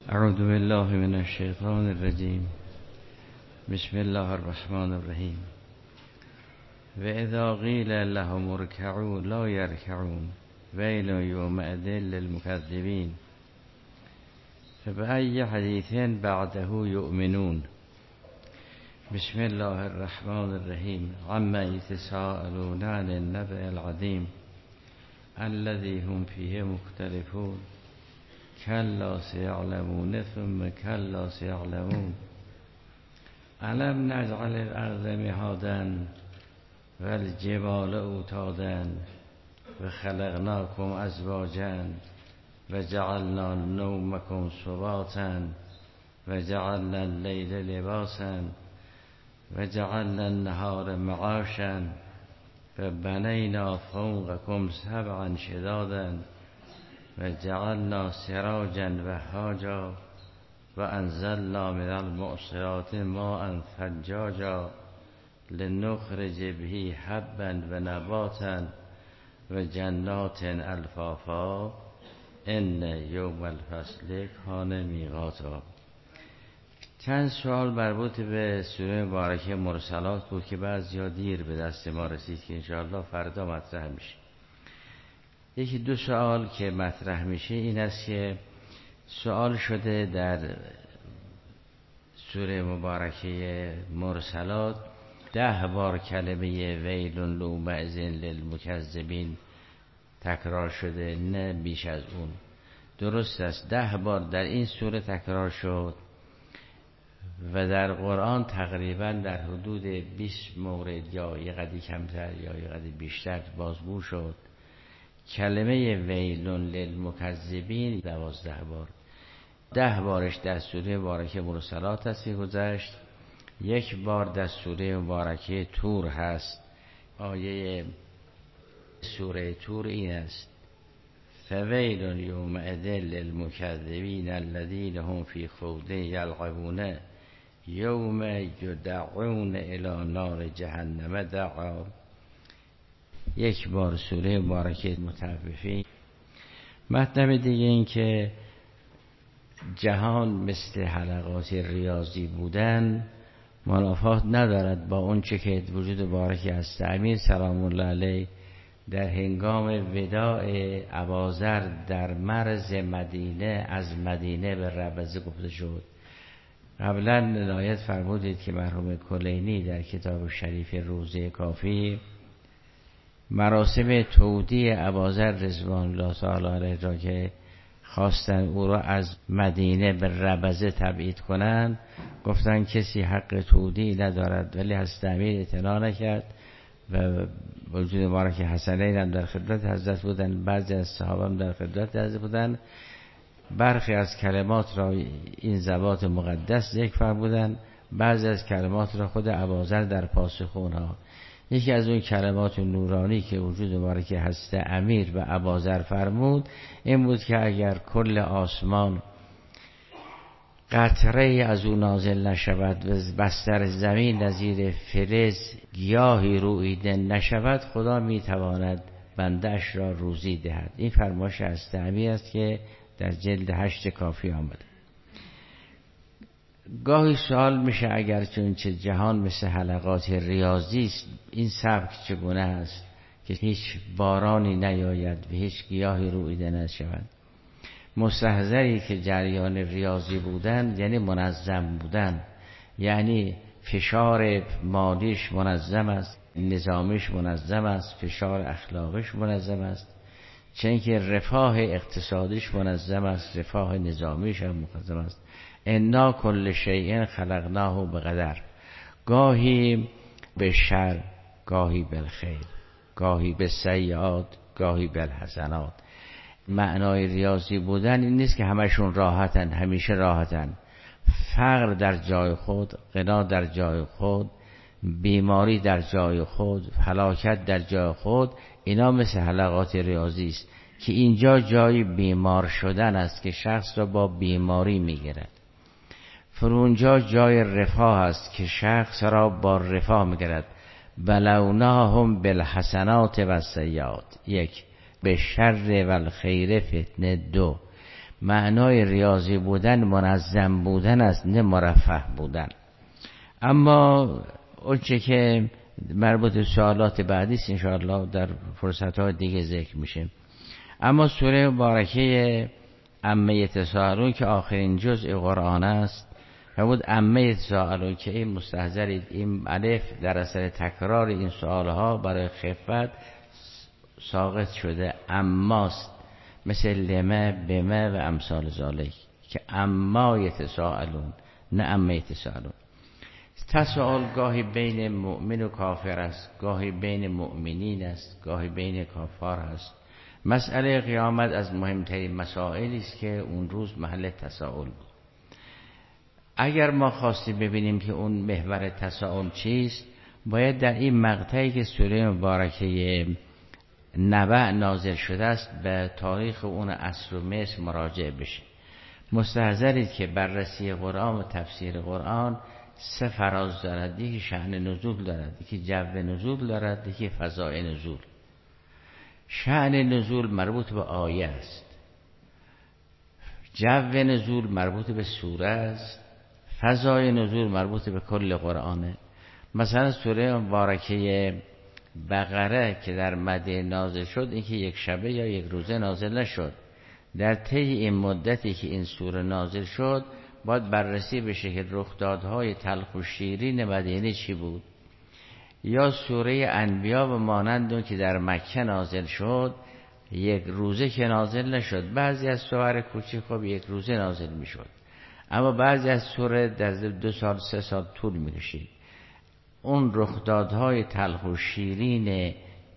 اعوذ بالله من الشیطان الرجیم. بسم الله الرحمن الرحیم. و اذا قیل لهم ارکعوا لا یرکعون ویل یومئذ للمکذبین فبأی حدیث بعده یؤمنون. بسم الله الرحمن الرحیم. عما یتساءلون عن النبأ العظیم الذی هم فیه مختلفون کلا سیعلمون ثم کلا سیعلمون الم نجعل الارض مهادا والجبال اوتادا وخلقناكم ازواجا وجعلنا نومكم سباتا وجعلنا الليل لباسا وجعلنا النهار معاشا وبنينا فوقكم سبعا شدادا وجعلنا سراجا وهاجا وانزلنا من المعصرات ماء ثجاجا لنخرج به حبا ونباتا وجنات الفافا ان یوم الفصل کان میقاتا. چند سوال مربوط به سوره مبارکه مرسلات بود که بعضیا دیر به دست ما رسید که انشاءالله فردا مطرح میشه. یکی دو سوال که مطرح میشه این است که سوال شده در سوره مبارکه مرسلات 10 بار کلمه ویل یومئذ للمکذبین تکرار شده، نه بیش از اون. درست است 10 بار در این سوره تکرار شد و در قرآن تقریبا در حدود 20 مورد یا یه قدری کمتر یا یه قدری بیشتر بازگو شد. کلمه ویل للمکذبین 12 بار. 10 بارش در سوره مبارکه مرسلات است که گذشت، 1 بار در سوره مبارکه طور هست. آیه سوره طور این است: فویل یومئذ للمکذبین الذین هم فی خوض یلعبون یوم یدعون الی نار جهنم دعا. 1 بار سوره مبارکه مطففین. مطلب دیگه این که جهان مثل حلقات ریاضی بودن منافات ندارد با اون چه که وجود مبارک است. امیر سلام الله علیه در هنگام وداع اباذر در مرز مدینه از مدینه به ربضه گفته شد. قبلا عنایت فرمودید که مرحوم کلینی در کتاب شریف روضه کافی مراسم تودیع اباذر رضوان الله تعالی علیه را که خواستن او را از مدینه به ربضه تبعید کنند، گفتن کسی حق تودیع ندارد، ولی حضرت امیر اطلاع نکرد و وجود مبارک حسنین هم در خدمت حضرت بودن، بعضی از صحابه هم در خدمت حضرت بودن. برخی از کلمات را این ضوابط مقدس ذکر فرمودن، بعضی از کلمات را خود اباذر در پاسخ اونها. یکی از اون کلمات نورانی که وجود مبارک حضرت امیر و اباذر فرمود این بود که اگر کل آسمان قطره از اون نازل نشود و بستر زمین نظیر فلز گیاهی روییده نشود، خدا میتواند بنده‌اش را روزی دهد. این فرمایش حضرت امیر است که در جلد 8 کافی آمده. گاهی سوال میشه اگر چونچه جهان مثل حلقات ریاضی است، این سبک چگونه است که هیچ بارانی نیاید و هیچ گیاهی روییده نشود؟ مستحضری که جریان ریاضی بودن یعنی منظم بودن، یعنی فشار مادیش منظم است، نظامیش منظم است، فشار اخلاقیش منظم است، چون که رفاه اقتصادیش منظم است، رفاه نظامیش هم منظم است. انا کل شیء خلقناه بقدر. گاهی به شر، گاهی بالخیر، گاهی به سیئات، گاهی بالحسنات. معنای ریاضی بودن این نیست که همشون راحتن، همیشه راحتن. فقر در جای خود، غنا در جای خود، بیماری در جای خود، هلاکت در جای خود، اینا مثل حلقات ریاضی است که اینجا جای بیمار شدن است که شخص را با بیماری میگیرد. فرونجا جای رفاه است که شخص را با رفاه میگیرد. بلوناهم بالحسنات و السیئات. 1 به شر و الخیر فتنه. 2 معنای ریاضی بودن منظم بودن است، نه مرفه بودن. اما اونچه که مربوط به سوالات بعدی است انشاءالله در فرصت‌های دیگه ذکر میشه. اما سوره مبارکه عما تساءلون که آخرین جزء قرآن است و بود عما تساءلون که این مستحضرید، این الف در اثر تکرار این سوالها برای خفت ساقط شده اماست، مثل لمه بمه و امثال ذالک که اما یتساءلون نه اما یتساءلون. تساؤل گاهی بین مؤمن و کافر است، گاهی بین مؤمنین است، گاهی بین کافار است. مسئله قیامت از مهمترین مسائلی است که اون روز محل تساؤل بود. اگر ما خواستیم ببینیم که اون محور تساؤل چیست، باید در این مقطعی که سوره مبارکه نبأ نازل شده است به تاریخ اون عصر و مصر مراجعه بشه. مستحضرید که بررسی قرآن و تفسیر قرآن سه فراز دارد، یکی شأن نزول دارد، یکی جو نزول دارد، یکی فضای نزول. شأن نزول مربوط به آیه است، جو نزول مربوط به سوره است، فضای نزول مربوط به کل قرآنه. مثلا سوره مبارکه بقره که در مدینه نازل شد، این که یک شبه یا یک روزه نازل نشد. در طی این مدتی که این سوره نازل شد باید بررسی بشه که رخدادهای تلخ و شیرین مدینه چی بود. یا سوره انبیا و مانند اون که در مکه نازل شد، یک روزه که نازل نشد. بعضی از سور کوچیک خب یک روزه نازل می شد، اما بعضی از سوره در 2 سال 3 سال طول می کشید. اون رخدادهای تلخ و شیرین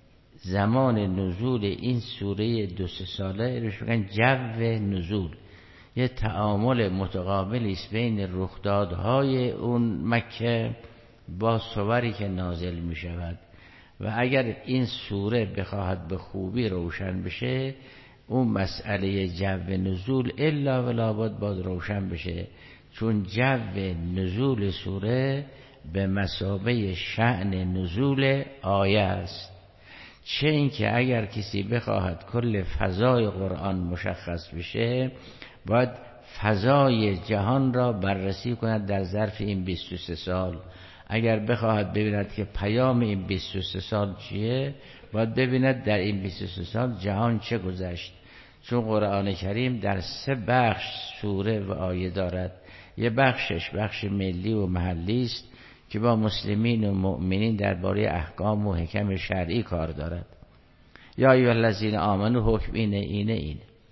زمان نزول این سوره 2-3 ساله روش میگن جو نزول، یه تعامل متقابلی است بین رخدادهای اون مکه با سوری که نازل می شود. و اگر این سوره بخواهد به خوبی روشن بشه، اون مسئله جو نزول الا ولا باید روشن بشه، چون جو نزول سوره به مثابه شأن نزول آیه است. چه این که اگر کسی بخواهد کل فضای قرآن مشخص بشه، باید فضای جهان را بررسی کند در ظرف این 23 سال. اگر بخواهد ببیند که پیام این 23 سال چیه، باید ببیند در این 23 سال جهان چه گذشت. چون قرآن کریم در 3 بخش سوره و آیه دارد. یه بخشش بخش ملی و محلی است که با مسلمین و مؤمنین درباره احکام و حکم شرعی کار دارد. یا ایها الذین آمنوا حکم اینه.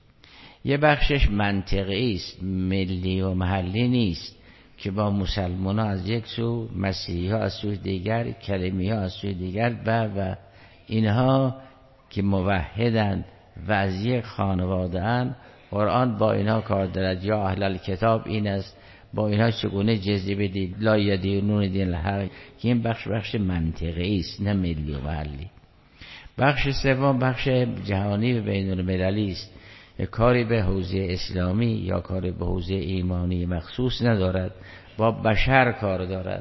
یه بخشش منطقی است، ملی و محلی نیست، که با مسلمان ها از یک سو، مسیحی ها از سوی دیگر، کلمی ها از سوی دیگر و اینها که موحدند و از یک خانواده اند. قرآن با اینها کار دارد. یا اهل الکتاب این است، با اینها چگونه جزیه بدید، لا یدینون دین الحق، که این بخش منطقی است نه ملی و محلی. بخش سوم بخش جهانی و بین المللی است، کاری به حوزه اسلامی یا کاری به حوزه ایمانی مخصوص ندارد، با بشر کار دارد.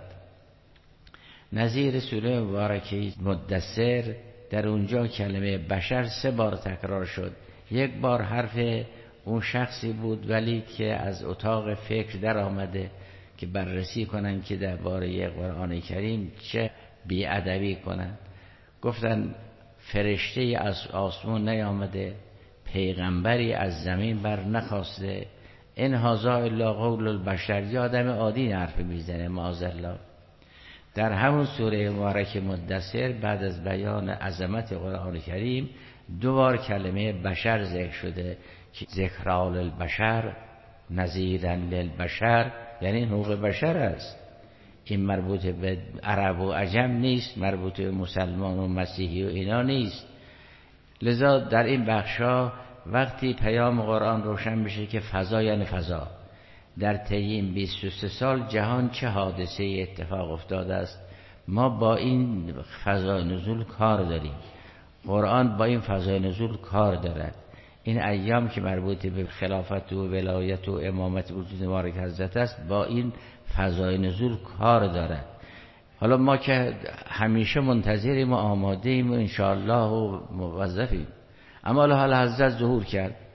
نظیر سوره مبارکه مدثر، در اونجا کلمه بشر 3 بار تکرار شد. یک بار حرف اون شخصی بود ولی که از اتاق فکر در آمده که بررسی کنن که درباره قرآن کریم چه بی‌ادبی کنن. گفتن فرشته از آسمون نیامده، پیغمبری از زمین بر نخواسته، این هذا الا قول البشر، یه آدم عادی حرف میزنه معاذالله. در همون سوره مبارکه مدثر بعد از بیان عظمت قرآن کریم 2 بار کلمه بشر ذکر شده که ذکرا للبشر نذیرا للبشر، یعنی حقوق بشر است. این مربوط به عرب و عجم نیست، مربوط به مسلمان و مسیحی و اینا نیست. لذا در این بخشا وقتی پیام قرآن روشن بشه که فضا یعنی فضا، در طی این 23 سال جهان چه حادثه اتفاق افتاده است، ما با این فضای نزول کار داریم، قرآن با این فضای نزول کار دارد. این ایام که مربوط به خلافت و ولایت و امامت وجود مبارک حضرت است، با این فضای نزول کار دارد. حالا ما که همیشه منتظریم و آماده ایم و انشاءالله و موظفیم، اما حالا حضرت ظهور کرد.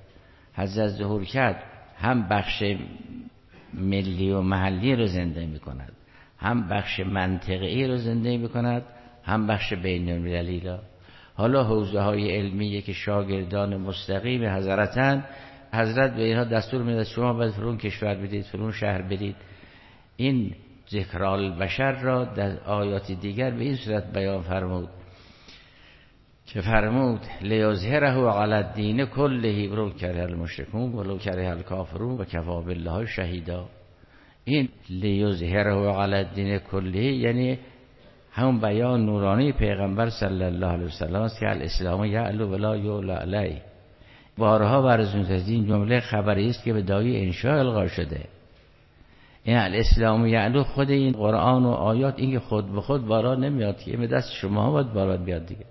حضرت ظهور کرد هم بخش ملی و محلی رو زنده می کند، هم بخش منطقه‌ای رو زنده می کند، هم بخش بین المللی را. حالا حوزه های علمیه که شاگردان مستقیم حضرتن، حضرت به اینها دستور میده شما باید فرون کشور برید، فرون شهر برید. این ذکرال بشر را در آیات دیگر به این صورت بیان فرمود که فرمود لیظهره علی الدین کله ولو کره المشرکون ولو کره الکافرون و کفی بالله شهیدا. این لیظهره علی الدین کله یعنی همون بیان نورانی پیغمبر صلی الله علیه وسلم است که الاسلام یعلو ولا یعلی علیه. بارها ورزونده از این جمله خبری است که به دایه انشاء القا شده. این الاسلام یعلو خود این قرآن و آیات این که خود به خود بارا نمیاد که به دست شما باید بارا بیاد دیگه.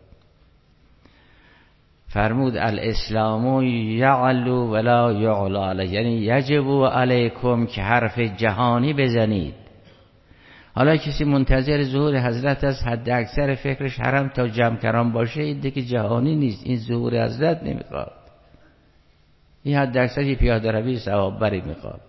فرمود الاسلام یعلو ولا یعلی علیه، یعنی یجب علیکم که حرف جهانی بزنید. حالا کسی منتظر ظهور حضرت است، حد اکثر فکرش حرم تا جمع کران باشه، این دیگه جهانی نیست، این ظهور حضرت نمیخواد. این حد اکثر یه پیاده روی ثواب بری میخواد.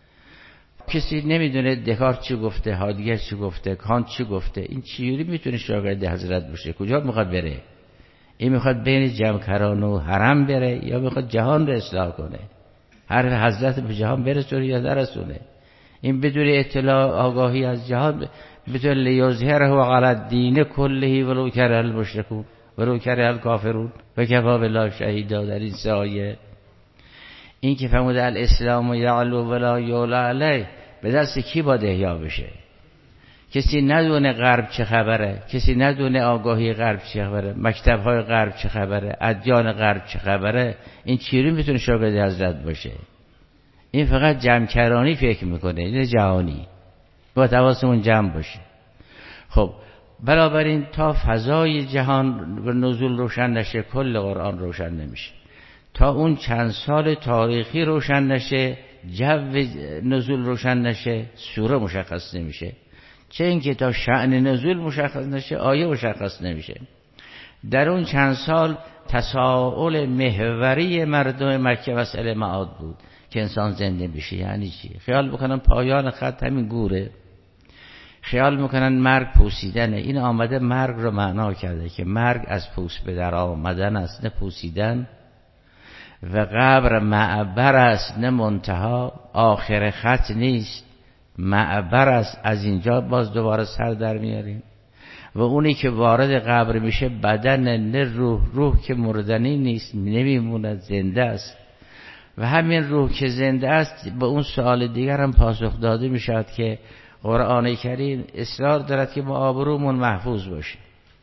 کسی نمیدونه دکارت چی گفته، هایدگر چی گفته، کانت چی گفته، این چجوری میتونه شاگرد حضرت باشه؟ کجا میخواد بره؟ این میخواد بین جمعکران و حرم بره یا میخواد جهان رو اصلاح کنه؟ حرف حضرت به جهان برسونه یا نرسونه؟ این بدون اطلاع آگاهی از جهان، بدون لیظهره علی الدین کله ولو کره المشرکون ولو کره الکافرون و کفی بالله شهیدا. در این سه آیه این که فرمود الاسلام یعلو ولا یعلی علیه به دست کی باید احیا بشه؟ کسی ندونه غرب چه خبره، کسی ندونه آگاهی غرب چه خبره، مکتب‌های غرب چه خبره، ادیان غرب چه خبره، این چیزی میتونه شاگرد حضرت باشه؟ این فقط جمع‌کرانی فکر میکنه، این جهانی. با حواسمون جمع باشه. خب بنابراین تا فضای جهان و نزول روشن نشه کل قرآن روشن نمیشه. تا اون چند سال تاریخی روشن نشه، جو نزول روشن نشه، سوره مشخص نمیشه. چه اینکه تا شأن نزول مشخص نشه آیه مشخص نمیشه. در اون چند سال تساؤل محوری مردم مکه مسئله معاد بود که انسان زنده بشه یعنی چی؟ خیال بکنن پایان خط همین گوره، خیال میکنن مرگ پوسیدنه. این آمده مرگ رو معنا کرده که مرگ از پوست به در آمدن است نه پوسیدن، و قبر معبر است نه منتها، آخر خط نیست، معبر است، از اینجا باز دوباره سر در میاریم. و اونی که وارد قبر میشه بدن نه روح، روح که مردنی نیست نمیموند، زنده است. و همین روح که زنده است به اون سوال دیگر هم پاسخ داده میشد که قرآن کریم اصرار دارد که ما آبرومون محفوظ باشه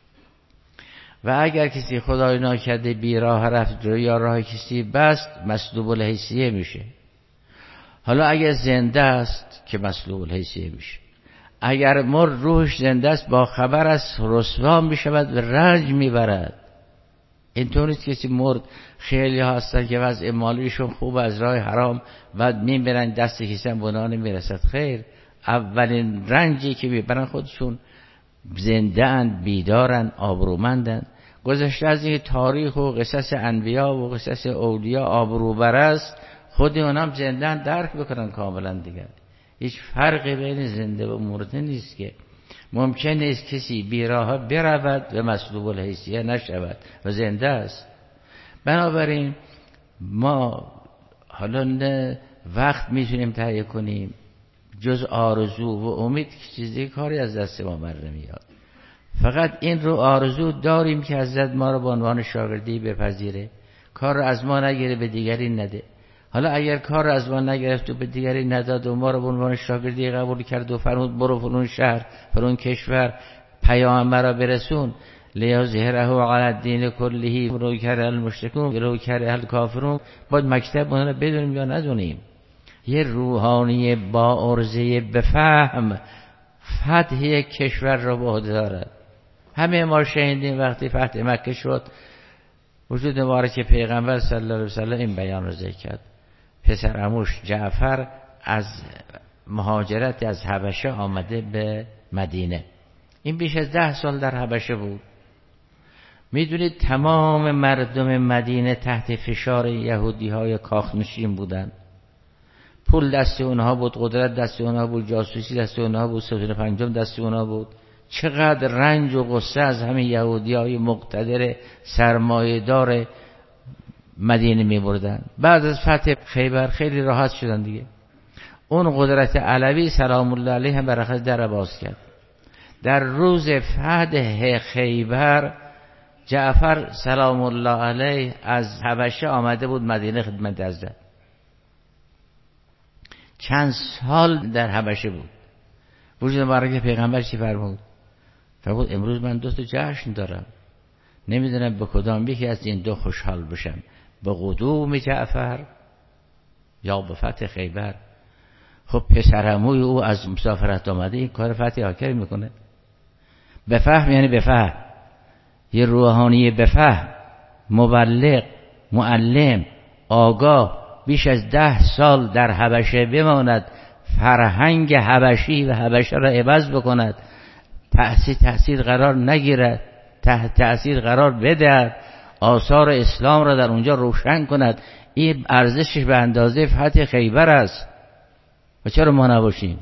و اگر کسی خدای ناکرده بی راه رفت یا راه کسی بست مسلوب الحیثیه میشه. حالا اگر زنده است که مسلوب الحیثیه میشه، اگر روحش زنده است با خبر است رسوا میشود و رنج میبرد. اینطور نیست کسی مرد، خیلی ها هستن که وضع مالیشون خوب از راه حرام بعد میبرن دست کسی هم بنا نمیرسد. خیر، اولین رنجی که میبرن خودشون زنده اند، بیدارن، آبرومندن. گذشته از این تاریخ و قصص انبیا و قصص اولیاء آبروبر است، خود اونم زنده اند، درک بکنن کاملا دیگر. هیچ فرقی بین زنده و مرده نیست که ممکن نیست کسی بیراه برود و مسلوب الحیثیه نشود و زنده است. بنابراین ما حالا نه وقت میتونیم تهیه کنیم جز آرزو و امید که چیزی کاری از دست ما بر نمیاد. فقط این رو آرزو داریم که حضرت ما رو به عنوان شاگردی بپذیره، کار رو از ما نگیره به دیگری نده. حالا اگر کار رو از ما نگرفت و به دیگری نداد و ما رو به عنوان شاگردی قبول کرد و فرمود برو فلان شهر فلان کشور پیام مرا برسون، لیظهره علی الدین کله ولو کره المشرکون ولو کره الکافرون، باید مکتب اونها رو بدونیم یا ندونیم. یه روحانی با عرضه بفهم فتح یک کشور را به عهده دارد. همه ما شنیدیم وقتی فتح مکه شد وجود مبارک پیغمبر صلی الله علیه وسلم این بیان رو ذکر کرد. پسر عموش جعفر از مهاجرت از حبشه آمده به مدینه. این بیش از 10 سال در حبشه بود. میدونید تمام مردم مدینه تحت فشار یهودی های کاخنشین بودن. پول دست اونها بود، قدرت دست اونها بود، جاسوسی دست اونها بود، ستون پنجم دست اونها بود. چقدر رنج و غصه از همین یهودی های مقتدر سرمایه‌دار مدینه می بردن. بعد از فتح خیبر خیلی راحت شدن دیگه. اون قدرت علوی سلام الله علیه هم برخلاف در باز کرد. در روز فتح خیبر جعفر سلام الله علیه از حبشه آمده بود مدینه خدمت حضرت. چند سال در حبشه بود. وجود مبارک پیغمبر چی فرمود؟ فرمود امروز من 2 تا جشن دارم، نمیدونم به کدام یکی از این 2 خوشحال بشم، به قدوم جعفر یا به فتح خیبر. خب پسرعموی او از مسافرت آمده این کار فتح آکر میکنه. بفهم یعنی بفهم، یه روحانی بفهم، مبلغ، معلم، آگاه، بیش از 10 سال در حبشه بماند، فرهنگ حبشی و حبشه را عوض بکند، تأثیر قرار نگیرد، تحت تأثیر قرار بدهد، آثار اسلام را در اونجا روشن کند. این ارزشش به اندازه فتح خیبر است. و چرا ما نباشیم؟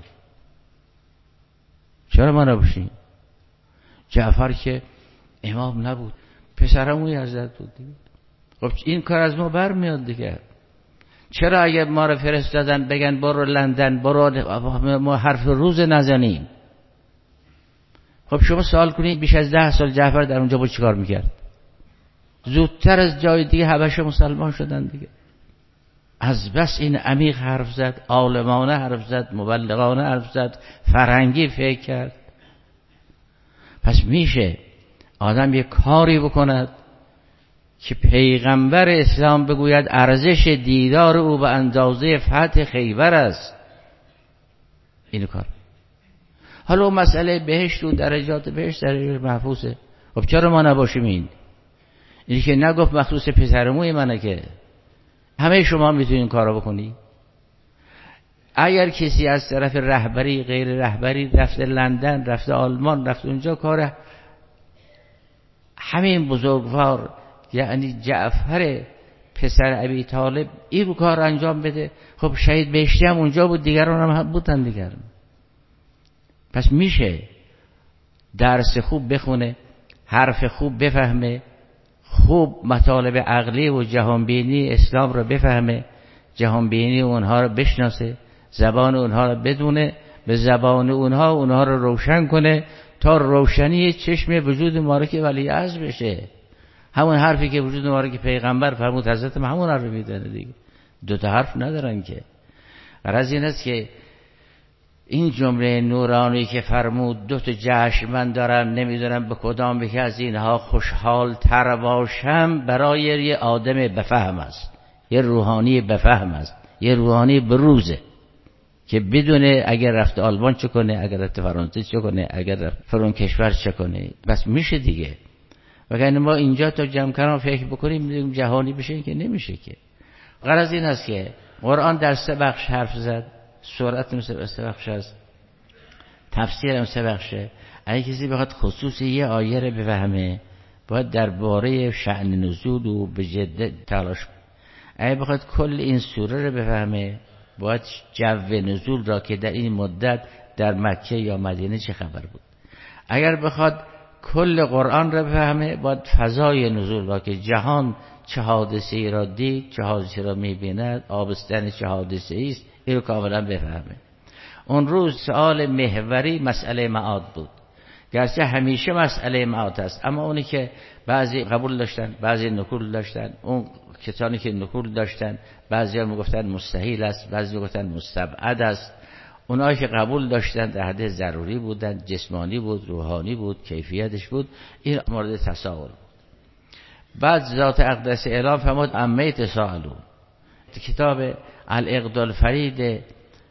چرا ما نباشیم؟ جعفر که امام نبود، پسرعموی حضرت بود دیگه. خب این کار از ما برمیاد دیگه. چرا اگه ما رو فرستادن بگن برو لندن، برو، ما حرف روز نزنیم؟ خب شما سوال کنید بیش از 10 سال جعفر در اونجا بود چیکار میکرد؟ زودتر از جای دیگه حبشه مسلمان شدن دیگه. از بس این عمیق حرف زد، عالمانه حرف زد، مبلغانه حرف زد، فرهنگی فکر کرد. پس میشه آدم یک کاری بکند که پیغمبر اسلام بگوید ارزش دیدار او به اندازه فتح خیبر است. این کار. حالا مسئله بهشت و درجات بهشت درجات محفوظه. خب چرا ما نباشیم؟ اینی که نگفت مخصوص پسرموی منه، که همه شما میتونین این کارو بکنی. اگر کسی از طرف رهبری غیر رهبری رفته لندن، رفته آلمان، رفته اونجا، کار همین بزرگوار یعنی جعفر پسر ابی طالب این کار انجام بده، خب شهید بهشتی هم اونجا بود، دیگران هم بودن دیگر. پس میشه درس خوب بخونه، حرف خوب بفهمه، خوب مطالب عقلی و جهانبینی اسلام رو بفهمه، جهانبینی اونها رو بشناسه، زبان اونها رو بدونه، به زبان اونها رو روشن کنه تا روشنی چشم وجود مبارک ولی عصر بشه. همون حرفی که وجود مبارک پیغمبر فرمود حضرت ما همون حرف میدونه دیگه. 2 تا حرف ندارن که. غرض این است که این جمله نورانی که فرمود 2 تا جشن من دارم، نمیدونم به کدام یکی از اینها خوشحال تر باشم، برای یه آدم بفهم است، یه روحانی بفهم است، یه روحانی بروزه که بدونه اگر رفت آلمان چه کنه، اگر رفت فرانسه چه کنه، اگر رفت فرون کشور چه کنه. بس میشه دیگه. وگرنه ما اینجا تا جمع کردن فکر بکنیم جهانی بشه که نمیشه که. غرض این است که قرآن در 3 بخش حرف زد، سورت مثل 3 بخش است، تفسیر هم 3 بخشه. اگه کسی بخواد خصوص یه آیه رو بفهمه باید درباره شأن نزول و به جدت تلاش کنه. اگه بخواد کل این سوره رو بفهمه باید جو نزول را که در این مدت در مکه یا مدینه چه خبر بود. اگر بخواد کل قرآن را بفهمه باید فضای نزول را که جهان چه حادثه‌ای را دید، چه حادثه‌ای را می‌بیند، آبستن چه حادثه‌ای است، این رو کاملا بفهمه. اون روز سوال محوری مسئله معاد بود، گرچه همیشه مسئله معاد است، اما اونی که بعضی قبول داشتن، بعضی نکول داشتن، اون کسانی که نکول داشتن بعضی ها میگفتن مستحیل است، بعضی میگفتن مستبعد است. اونایی که قبول داشتن در حد ضروری بودن، جسمانی بود، روحانی بود، کیفیتش بود، این مورد تساؤل بود. بعد ذات اقدس اعلام فرمود عما تساءلون. کتاب الاقد الفرید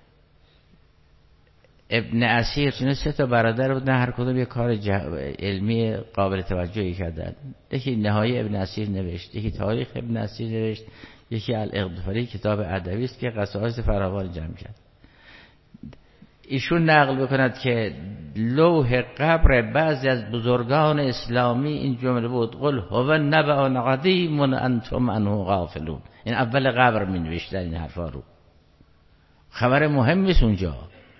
ابن اسیر، چون 3 تا برادر بودن، هر کدوم یک کار علمی قابل توجهی کردن. یکی نهایی ابن اسیر نوشت، یکی تاریخ ابن اسیر نوشت، یکی الاقد الفرید کتاب ادبی است که قصائد فراوان جمع کرد. ایشون نقل بکند که لوح قبر بعضی از بزرگان اسلامی این جمله بود: قل هو نبأ عظیم انتم عنه غافلون. این اول قبر می نوشتن این حرفا رو. خبر مهم نیست اونجا.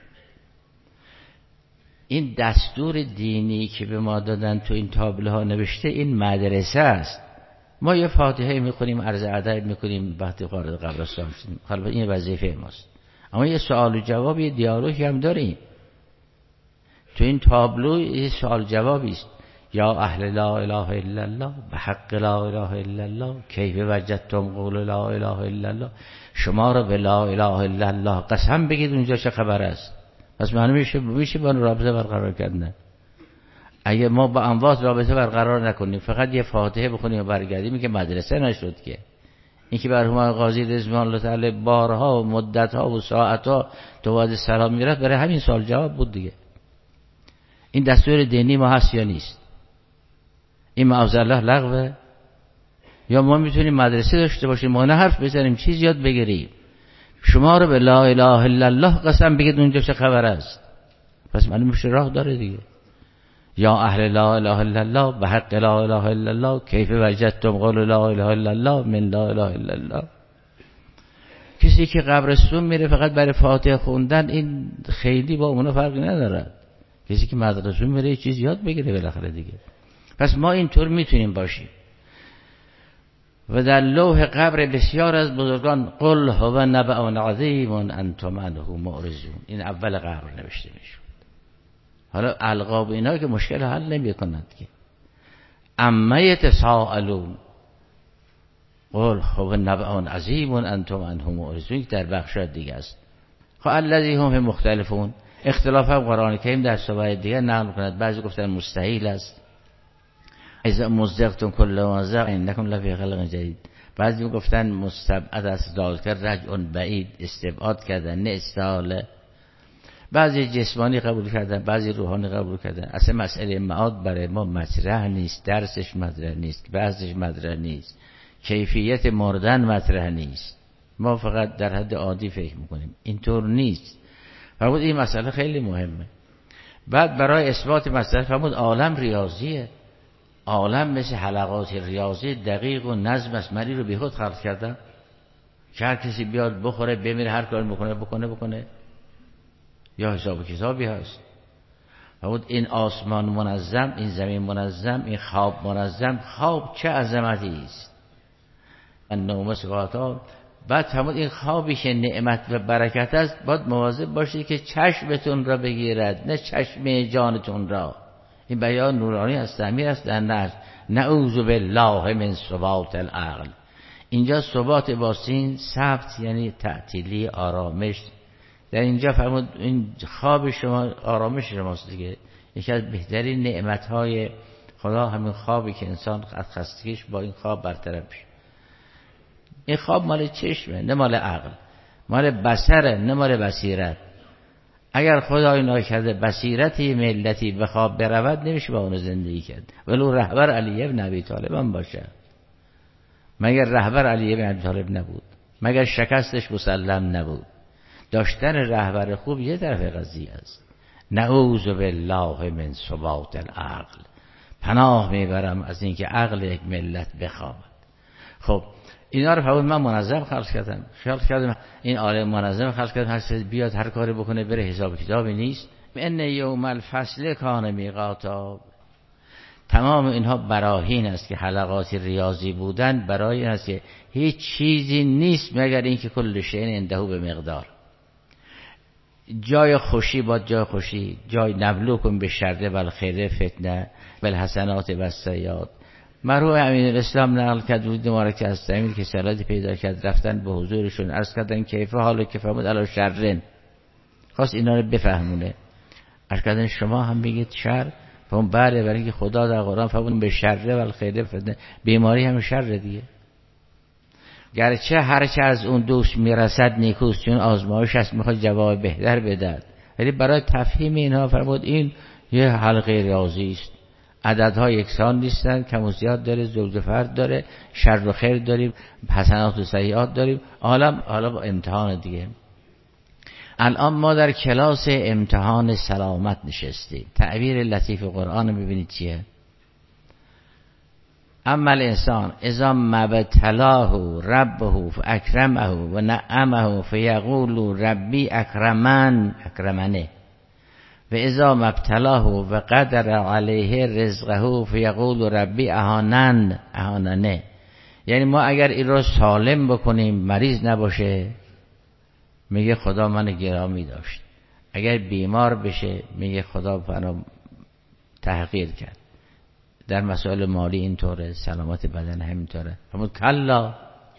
این دستور دینی که به ما دادن تو این تابلوها نوشته، این مدرسه است. ما یه فاتحه میخونیم، عرض ادب میکنیم، وقتی وارد قبرستان شدیم، حالا این وظیفه ماست. اما یه سوال و جواب، یه دیالوگی هم داریم تو این تابلو. یه سوال جوابی است: یا اهل لا اله الا الله بحق لا اله الا الله کیف وجدتم قول لا اله الا الله. شما رو به لا اله الا الله قسم بگید اونجا چه خبر است. پس معنی میشه با رابطه برقرار کردن. اگه ما با اموات رابطه برقرار نکنیم، فقط یه فاتحه بخونیم و برگردیم، که مدرسه نشد. که این که برای قاضی رضوان الله تعالی بارها و مدتها و ساعتها تو واد سلام میرفت، برای همین سوال جواب بود دیگه. این دستور دینی ما هست یا نیست؟ این معاذالله لغوه؟ یا ما میتونیم مدرسه داشته باشیم، ما نه حرف بزنیم، چیز یاد بگیریم؟ شما رو به لا اله الا الله قسم بگید اونجا چه خبر است. پس معلوم میشه راه داره دیگه. یا اهل لا اله الا الله بحق لا اله الا الله کیف وجدتم قول لا اله الا الله من لا اله الا الله. کسی که قبرستون میره فقط برای فاتحه خوندن، این خیلی با اونا فرقی نداره. کسی که مدرسه میره چیز یاد بگیره بالاخره دیگه. پس ما اینطور میتونیم باشیم. و در لوح قبر بسیار از بزرگان قل هو نبأ عظیم انتم عنه معرضون، این اول قبر نوشته میشود. حالا القاب اینا که مشکل حل نمی کند که. اما یتساءلون قل هو نبأ عظیم انتم عنه معرضون، در بخش دیگه است. خب الذی هم مختلفون، اختلاف هم قرآن کریم در سوره دیگه نقل کند. بعضی گفتن مستحیل است، اذا مزقتم کل مزق انکم لفی خلق جدید. بعضی گفتن مستبعد است، ذالک رجع بعید، استبعاد کردن نه استحاله. بعضی جسمانی قبول کردن، بعضی روحانی قبول کردن. اصلا مسئله معاد برای ما مطرح نیست، درسش مطرح نیست، بحثش مطرح نیست، کیفیت مردن مطرح نیست. ما فقط در حد عادی فکر میکنیم، اینطور نیست. فرمود این مسئله خیلی مهمه. بعد برای اثبات مسئله فرمود عالم ریاضیه. عالم مثل حلقات ریاضی دقیق و نظم است. من رو بیخود خلق کردم که هر کسی بیاد بخوره بمیره، هر کار بکنه یا حساب و کتابی هست. فرمود این آسمان منظم، این زمین منظم، این خواب منظم. خواب چه عظمتی است. النوم سبحان. بعد فرمود این خوابی که نعمت و برکت است، باید مواظب باشید که چشمتون را بگیرد نه چشم جانتون را. این بیان نورانی از تعمیر است در نهج. نعوذ بالله من ثبات العقل. اینجا ثبات با سین، ثبت یعنی تعطیلی، آرامش. در اینجا فرمود این خواب شما آرامش شماست دیگه. یکی از بهترین نعمتهای خدا همین خوابی که انسان از خستگیش با این خواب برطرف میشه. این خواب مال چشمه نه مال عقل، مال بصره نه مال بصیرت. اگر خدای ناکرده بصیرتی ملتی به خواب برود، نمیشه با اون زندگی کرد. ولو رهبر علی ابن ابی طالب هم باشه. مگر رهبر علی ابن ابی طالب نبود؟ مگر شکستش مسلم نبود؟ داشتن رهبر خوب یه طرف قضیه است. نعوذ بالله من ثبات العقل. پناه میبرم از اینکه عقل یک ملت بخوابد. خب اینا رو فرمود من منظم خلق کردم. خیال کردم این عالم منظم خلق کردم، هر چیز بیاد هر کاری بکنه بره، حساب کتابی نیست. ان یوم الفصل کان میقاتا. تمام اینها براهین است که حلقات ریاضی بودن، برای این است که هیچ چیزی نیست مگر اینکه کل شیء عنده به مقدار. جای خوشی با جای خوشی، جای نبلوکم به شر و الخیر فتنه و الحسنات و السیئات. مرحوم امین الاسلام نقل کرد بود مبارک از زمین که سالتی پیدا کرد، رفتن به حضورشون عرض کردن کیف حالا که فرمود الا شرن. خواست اینا رو بفهمونه. عرض کردن شما هم بگید شر؟ فرمود بله، برای اینکه خدا در قرآن فرمود به شر و الخیر فتنه. بیماری هم شر دیگه. گرچه هرچه از اون دوست میرسد نیکوست، چون آزمایش است میخواد جواب بهتر بدهد، ولی برای تفهیم اینها فرمود این یه حلقه ریاضی است. عددها یکسان نیستن، کم و زیاد داره، زوج و فرد داره، شر و خیر داریم، حسنات و سیئات داریم. حالا با امتحان دیگه. الان ما در کلاس امتحان سلامت نشستیم. تعبیر لطیف قرآن ببینید چیه؟ اما الانسان اذا مبتلاه ربه فاکرمه و نعمه فیقول ربی اکرمنه و اذا مبتلاه و قدر علیه رزقه فیقول ربی اهاننه. یعنی ما اگر این رو سالم بکنیم، مریض نباشه، میگه خدا من گرامی داشت. اگر بیمار بشه میگه خدا منو تحقیر کرد. در مسائل مالی اینطوره، سلامت بدن همینطوره. اما کلا،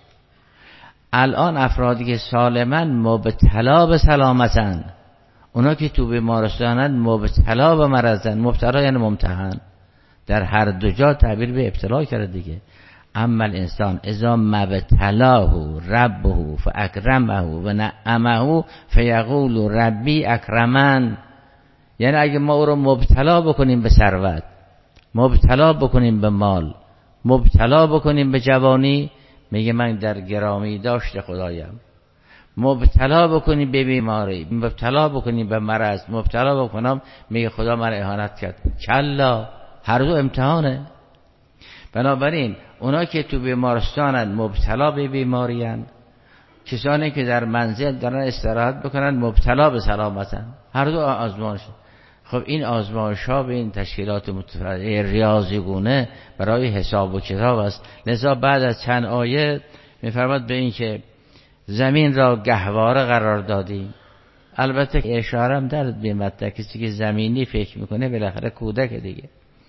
الان افرادی که سالمن مبتلا به سلامتن، اونا که تو بیمارستانن مبتلا به مرضن. مبتلا یعنی ممتحن، در هر دو جا تعبیر به ابتلا کرده دیگه. اما الانسان اذا مبتلاه ربه فاکرمه و نعمه فیقول ربی اکرمن. یعنی اگه ما او رو مبتلا بکنیم به ثروت، مبتلا بکنیم به مال، مبتلا بکنیم به جوانی، میگه من در گرامی داشت خدایم. مبتلا بکنیم به بیماری، مبتلا بکنیم به مرض، مبتلا بکنم، میگه خدا من اهانت کرد. کلا، هر دو امتحانه. بنابراین اونا که تو بیمارستانن مبتلا به بیماریان، کسانی که در منزل دارن استراحت بکنن مبتلا به سلامتن. هر دو آزمایش. خب این آزمایش ها به این تشکیلات ریاضیگونه برای حساب و کتاب است. لذا بعد از چند آیه میفرماد به این که زمین را گهواره قرار دادیم. البته اشاره هم در بیمت کسی که زمینی فکر میکنه بالاخره کودک دیگه.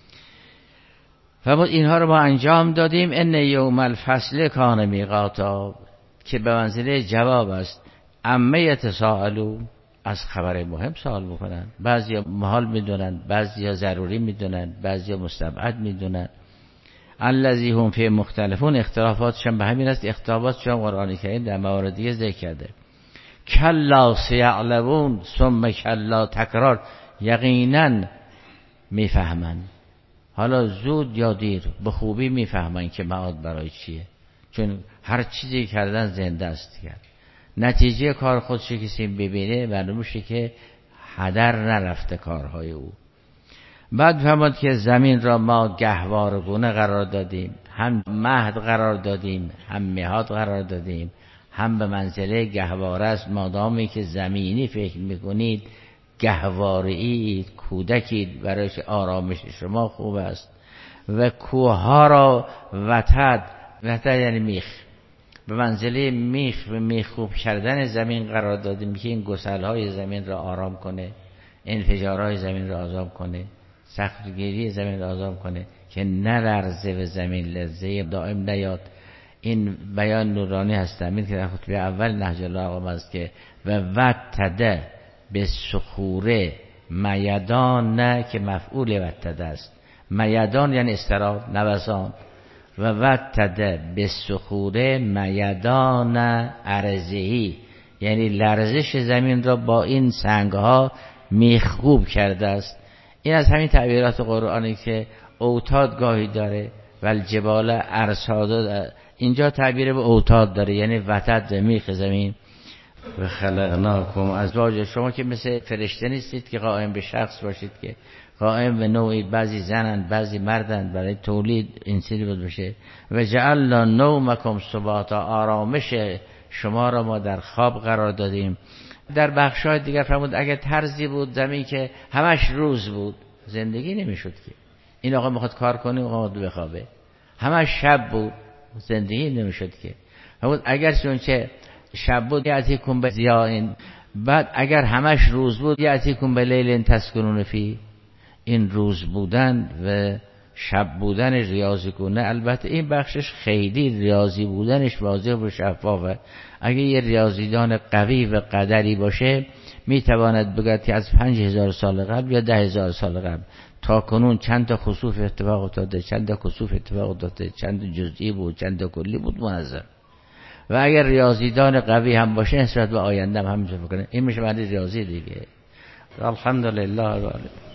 فرمود اینها رو ما انجام دادیم. ان یوم الفصل کان میقاتا، که به منزله جواب است. عما یتساءلون، از خبر مهم سوال میکنن. بعضیا محال میدونن، بعضیا ضروری میدونن، بعضیا مستبعد میدونن. الذی هم فی مختلفون، اختلافاتشون به همین است. اختلافاتشون قرآن کریم در مواردی ذکر کرده. کلا سیعلمون ثم کلا تکرار، یقینا میفهمن، حالا زود یا دیر به خوبی میفهمن که معاد برای چیه. چون هر چیزی کردن زنده است کرد. نتیجه کار خودش کسی ببینه معلوم میشه که هدر نرفته کارهای او. بعد فرمود که زمین را ما گهوارگونه قرار دادیم، هم مهد قرار دادیم، هم مهاد قرار دادیم، هم به منزله گهواره است. مادامی که زمینی فکر میکنید گهواره‌ای، کودکید، برای آرامش شما خوب است. و کوه را وتد یعنی میخ، به منزله میخ و میخوب کردن زمین قرار دادیم که این گسلهای زمین را آرام کنه، انفجارهای زمین را آرام کنه، سختگیری زمین را آرام کنه، که نلرزه و زمین لرزه دائم نیاد. این بیان نورانی هست امین که در خطبه اول نهج الله آقام است که و وتده به سخوره میدان، نه که مفعول وتده است. میدان یعنی استراحت، نوسان. و وتده به سخوره میدان ارضی، یعنی لرزش زمین را با این سنگ ها میخکوب کرده است. این از همین تعبیرات قرآنی که اوتاد گاهی داره و الجبال ارصادا، اینجا تعبیر به اوتاد داره، یعنی وتد میخ زمین. و خلقناکم ازواجا، شما که مثل فرشته نیستید که قائم به شخص باشید، که قائم به نوعی، بعضی زنند بعضی مردند، برای تولید انسانی بود بشه. و جعلنا نومکم سباتا، آرامش شما را ما در خواب قرار دادیم. در بخشای دیگر فرمود اگر طرزی بود زمین که همش روز بود، زندگی نمیشد که. این آقا میخواد کار کنه، آقا بخوابه. همش شب بود، زندگی نمیشد که. فرمود اگر چونچه شب بود یأتیکم بضیاء، بعد اگر همش روز بود یأتیکم بلیل تسکنون فیه. این روز بودن و شب بودن ریاضی کنه، البته این بخشش خیلی ریاضی بودنش واضح و شفافه. اگه یه ریاضیدان قوی و قدری باشه میتواند بگوید که از 5000 سال قبل یا 10,000 سال قبل تا کنون چند تا خسوف اتفاق افتاده، چند تا کسوف اتفاق افتاده، چند جزئی بود، چند تا کلی بود، منظم. و اگر ریاضیدان قوی هم باشه نسبت به آینده هم همینجور بکنه، این میشه معنی ریاضی دیگه. الحمدلله.